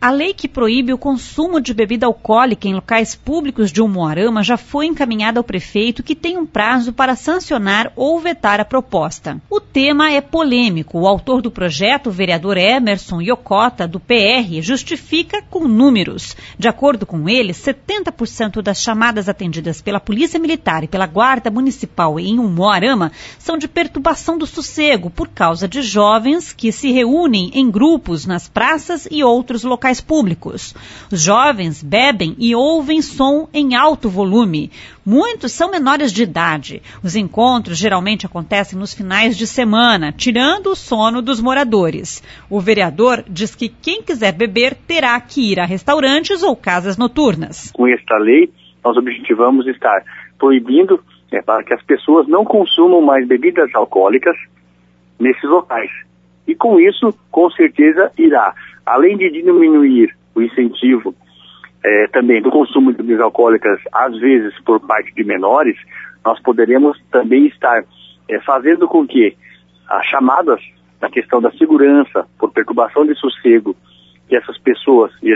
A lei que proíbe o consumo de bebida alcoólica em locais públicos de Umuarama já foi encaminhada ao prefeito, que tem um prazo para sancionar ou vetar a proposta. O tema é polêmico. O autor do projeto, o vereador Emerson Iocota, do PR, justifica com números. De acordo com ele, 70% das chamadas atendidas pela Polícia Militar e pela Guarda Municipal em Umuarama são de perturbação do sossego por causa de jovens que se reúnem em grupos nas praças e outros locais públicos. Os jovens bebem e ouvem som em alto volume. Muitos são menores de idade. Os encontros geralmente acontecem nos finais de semana, tirando o sono dos moradores. O vereador diz que quem quiser beber terá que ir a restaurantes ou casas noturnas. Com esta lei, nós objetivamos estar proibindo para que as pessoas não consumam mais bebidas alcoólicas nesses locais. E com isso, com certeza, irá, além de diminuir o incentivo também do consumo de bebidas alcoólicas, às vezes por parte de menores, nós poderemos também estar fazendo com que as chamadas na questão da segurança, por perturbação de sossego, que essas pessoas e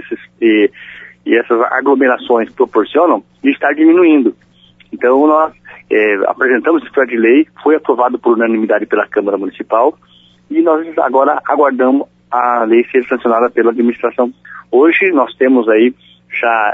essas aglomerações proporcionam, estar diminuindo. Então, nós apresentamos esse projeto de lei, foi aprovado por unanimidade pela Câmara Municipal, e nós agora aguardamos a lei ser sancionada pela administração. Hoje nós temos aí já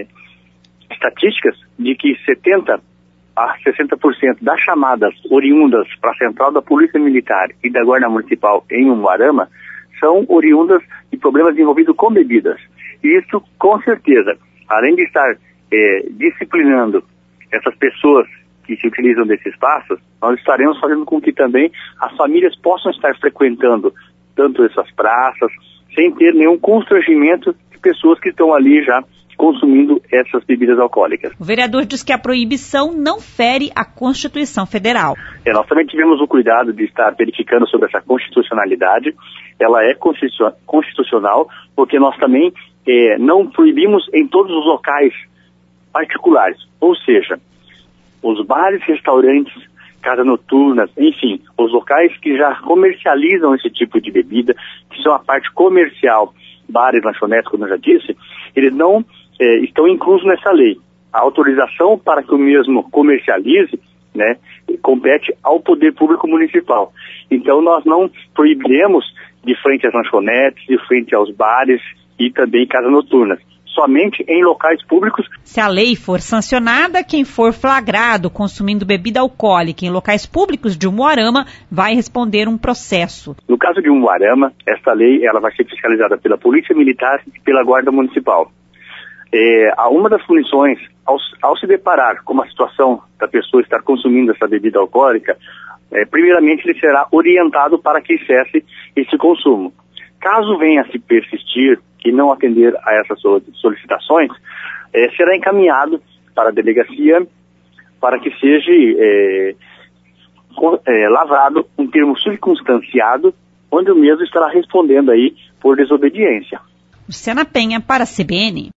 estatísticas de que 70% a 60% das chamadas oriundas para a central da Polícia Militar e da Guarda Municipal em Umuarama são oriundas de problemas envolvidos com bebidas. E isso, com certeza, além de estar disciplinando essas pessoas que se utilizam desse espaço, nós estaremos fazendo com que também as famílias possam estar frequentando tanto essas praças, sem ter nenhum constrangimento de pessoas que estão ali já consumindo essas bebidas alcoólicas. O vereador diz que a proibição não fere a Constituição Federal. Nós também tivemos o cuidado de estar verificando sobre essa constitucionalidade. Ela é constitucional, porque nós também não proibimos em todos os locais particulares, ou seja, os bares, restaurantes, casas noturnas, enfim, os locais que já comercializam esse tipo de bebida, que são a parte comercial, bares, lanchonetes, como eu já disse, eles não estão inclusos nessa lei. A autorização para que o mesmo comercialize, compete ao poder público municipal. Então nós não proibiremos de frente às lanchonetes, de frente aos bares e também casas noturnas. Somente em locais públicos. Se a lei for sancionada, quem for flagrado consumindo bebida alcoólica em locais públicos de Umuarama vai responder um processo. No caso de Umuarama, essa lei ela vai ser fiscalizada pela Polícia Militar e pela Guarda Municipal. Uma das punições, ao se deparar com uma situação da pessoa estar consumindo essa bebida alcoólica, primeiramente ele será orientado para que cesse esse consumo. Caso venha a se persistir e não atender a essas solicitações, será encaminhado para a delegacia para que seja lavrado um termo circunstanciado, onde o mesmo estará respondendo aí por desobediência. Luciana Penha para a CBN.